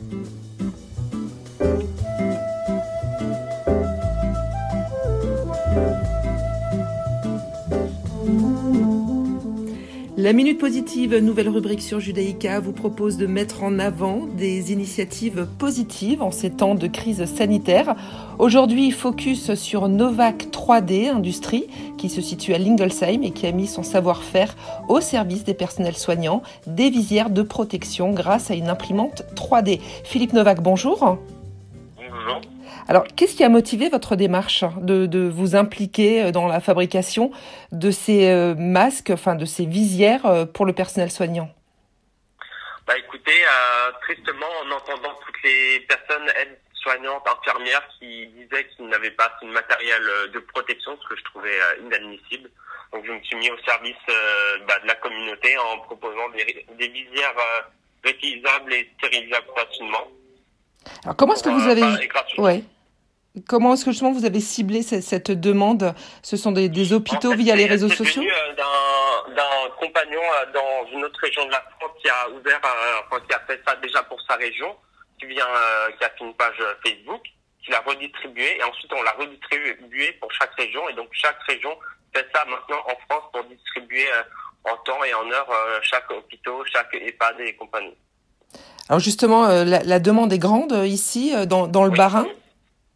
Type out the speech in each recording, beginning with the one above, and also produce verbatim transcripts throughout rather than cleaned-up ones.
La Minute Positive, nouvelle rubrique sur Judaïka, vous propose de mettre en avant des initiatives positives en ces temps de crise sanitaire. Aujourd'hui, focus sur Novak trois D Industrie, qui se situe à Lingolsheim et qui a mis son savoir-faire au service des personnels soignants, des visières de protection grâce à une imprimante trois D. Philippe Novak, bonjour. Bonjour. Alors, qu'est-ce qui a motivé votre démarche de, de vous impliquer dans la fabrication de ces euh, masques, enfin de ces visières euh, pour le personnel soignant? Bah écoutez, euh, tristement, en entendant toutes les personnes aides-soignantes, infirmières qui disaient qu'ils n'avaient pas assez de matériel de protection, ce que je trouvais euh, inadmissible. Donc je me suis mis au service euh, bah, de la communauté en proposant des, des visières euh, réutilisables et stérilisables facilement. Alors comment est-ce que vous avez... Euh, bah, ouais. Comment est-ce que justement vous avez ciblé cette, cette demande? Ce sont des, des hôpitaux en fait, via les réseaux c'est sociaux? C'est venu d'un, d'un compagnon dans une autre région de la France qui a ouvert, enfin, qui a fait ça déjà pour sa région, qui vient, qui a fait une page Facebook, qui l'a redistribué et ensuite on l'a redistribué pour chaque région et donc chaque région fait ça maintenant en France pour distribuer en temps et en heure chaque hôpital, chaque EHPAD et compagnie. Alors justement, la, la demande est grande ici dans, dans le oui, Bas-Rhin. Oui.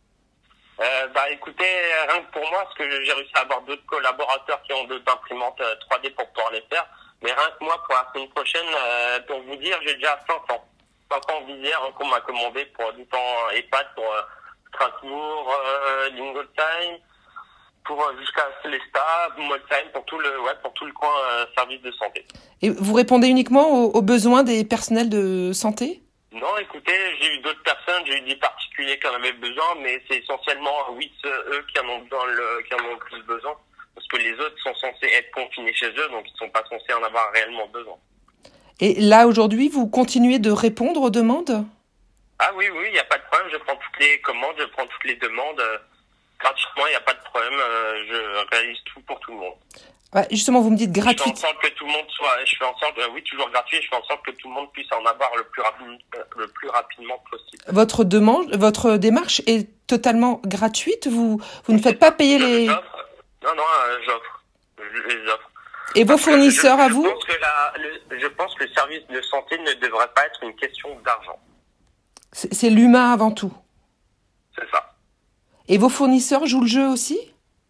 Euh, bah écoutez, rien que pour moi, parce que j'ai réussi à avoir d'autres collaborateurs qui ont d'autres imprimantes trois D pour pouvoir les faire, mais rien que moi, pour la semaine prochaine, euh, pour vous dire, j'ai déjà cinq cents. cinq cents visières qu'on m'a commandé pour différents EHPAD, pour euh, Strasbourg, euh, Lingolsheim, pour euh, jusqu'à Célestat, Molsheim, pour tout le, ouais, pour tout le coin euh, service de santé. Et vous répondez uniquement aux, aux besoins des personnels de santé? Non, écoutez, j'ai eu d'autres personnes, j'ai eu des particuliers qui en avaient besoin, mais c'est essentiellement, oui, eux qui en ont besoin, le, qui en ont le plus besoin, parce que les autres sont censés être confinés chez eux, donc ils ne sont pas censés en avoir réellement besoin. Et là, aujourd'hui, vous continuez de répondre aux demandes? Ah oui, oui, il n'y a pas de problème, je prends toutes les commandes, je prends toutes les demandes, euh, gratuitement, il n'y a pas de problème, euh, je réalise tout pour tout le monde. Ouais, justement, vous me dites gratuit. Je fais en sorte que tout le monde soit, je fais en sorte, euh, oui, toujours gratuit, je fais en sorte que tout le monde puisse en avoir le plus, rapi- euh, le plus rapidement possible. Votre demande, votre démarche est totalement gratuite. Vous, vous ne faites pas payer les. J'offre. Non, non, euh, j'offre. Je les offre. Et vos Parce fournisseurs je, à je vous? Pense que la, le, je pense que le service de santé ne devrait pas être une question d'argent. C'est, c'est l'humain avant tout. C'est ça. Et vos fournisseurs jouent le jeu aussi?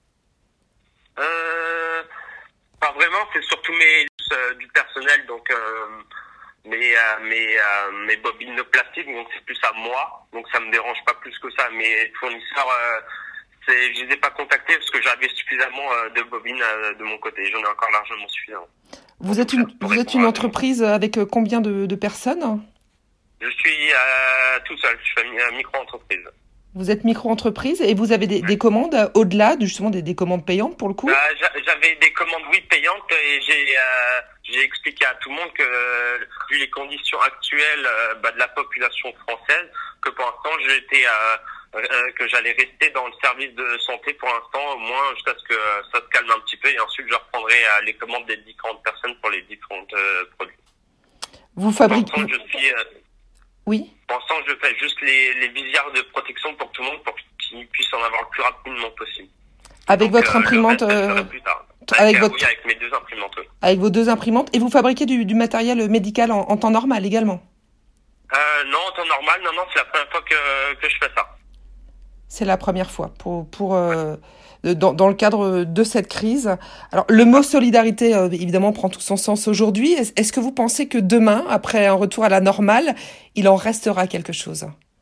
Euh. Pas vraiment, c'est surtout mes euh, du personnel, donc euh, mes euh, mes euh, mes bobines de plastique, donc c'est plus à moi, donc ça me dérange pas plus que ça. Mes fournisseurs, euh, c'est je les ai pas contactés parce que j'avais suffisamment euh, de bobines euh, de mon côté, j'en ai encore largement suffisamment. Vous êtes une vous êtes une entreprise avec combien de, de personnes? Je suis euh, tout seul, je suis une micro-entreprise. Vous êtes micro-entreprise et vous avez des, des commandes au-delà, justement des, des commandes payantes pour le coup? Bah, j'avais des commandes, oui, payantes et j'ai euh, j'ai expliqué à tout le monde que, euh, vu les conditions actuelles euh, bah, de la population française, que pour l'instant, j'étais euh, euh, que j'allais rester dans le service de santé pour l'instant, au moins jusqu'à ce que euh, ça se calme un petit peu et ensuite je reprendrai euh, les commandes des différentes personnes pour les différents euh, produits. Vous fabriquez... Pour l'instant, je suis... Euh, oui. Pour l'instant, je fais juste les, les visières de protection pour tout le monde, pour qu'ils puissent en avoir le plus rapidement possible. Avec Donc, votre euh, imprimante euh, plus tard. Avec, avec, euh, votre... oui, avec mes deux imprimantes, oui. Avec vos deux imprimantes. Et vous fabriquez du, du matériel médical en, en temps normal également? euh, Non, en temps normal, non, non, c'est la première fois que, que je fais ça. C'est la première fois pour, pour, euh, dans, dans le cadre de cette crise. Alors, le mot solidarité, euh, évidemment, prend tout son sens aujourd'hui. Est-ce, est-ce que vous pensez que demain, après un retour à la normale, il en restera quelque chose?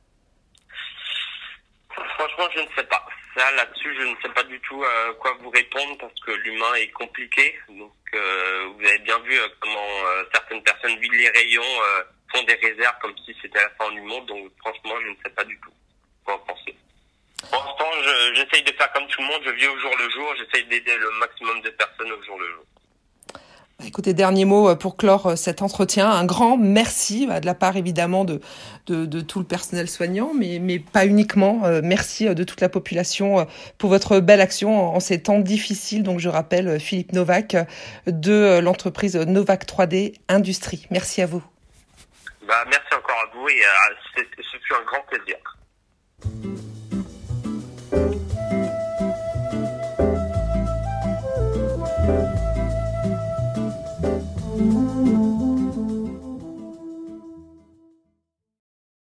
Franchement, je ne sais pas. Là, là-dessus, je ne sais pas du tout euh, quoi vous répondre parce que l'humain est compliqué. Donc, euh, vous avez bien vu euh, comment euh, certaines personnes vident les rayons, euh, font des réserves comme si c'était la fin du monde. Donc, franchement, je ne sais pas du tout quoi en penser. Pour l'instant, je, j'essaye de faire comme tout le monde. Je vis au jour le jour. J'essaye d'aider le maximum de personnes au jour le jour. Écoutez, dernier mot pour clore cet entretien. Un grand merci de la part évidemment de, de, de tout le personnel soignant, mais, mais pas uniquement. Merci de toute la population pour votre belle action en ces temps difficiles. Donc je rappelle Philippe Novak de l'entreprise Novak trois D Industrie. Merci à vous. Bah, merci encore à vous et euh, c'est- ce fut un grand plaisir.